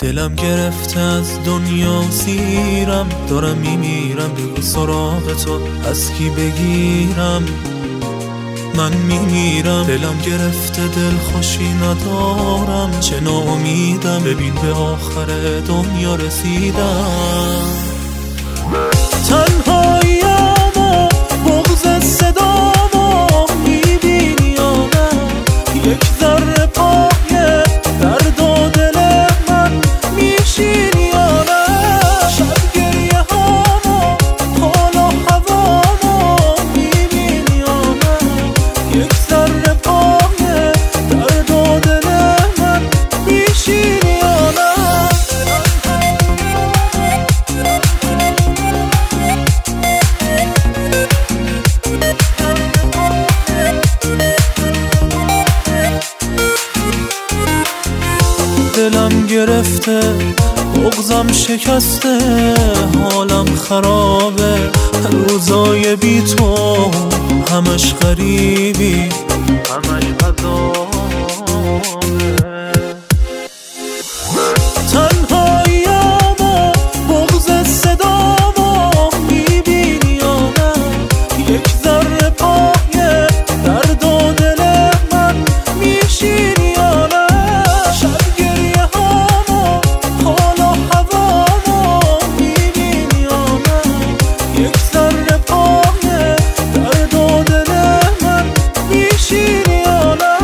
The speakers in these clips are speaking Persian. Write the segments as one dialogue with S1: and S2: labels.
S1: دلم گرفته از دنیا سیرم، دارم میمیرم، بگو سراغ تو از کی بگیرم؟ من میمیرم، دلم گرفته دل خوشی ندارم، چه ناامیدم، ببین به آخر دنیا رسیدم. تنهاییم و بغض صدامو میبینی یا نه؟ یک ذره پای درد و دل من میشینی یا نه؟ شب گریه هامو حال و هوامو میبینی یا نه؟ یک ذره پای درد و دل من میشینی یا نه؟ دلم گرفته، بغضم شکسته، حالم خرابه، روزای بی تو همش غریبی، همش عذابه. تنهاییم و بغض صدامو میبینی یا نه؟ یک ذره پای درد و دل من میشینی یا نه؟ شب گریه هامو حال و هوامو میبینی یا نه؟ یک ذره پای درد و دل من میشینی یا نه؟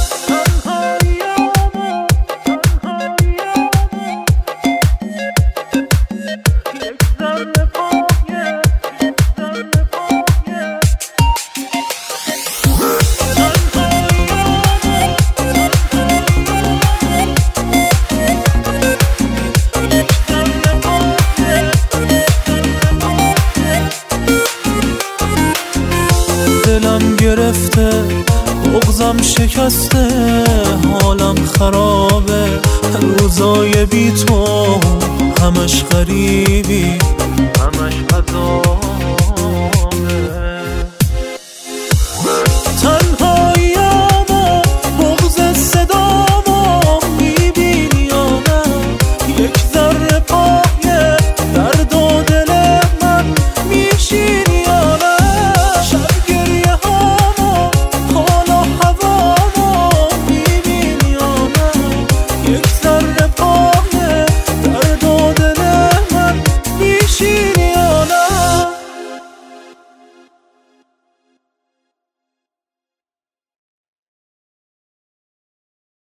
S1: دلم گرفته، بغضم شکسته، حالم خرابه، روزای بی تو همش غریبی.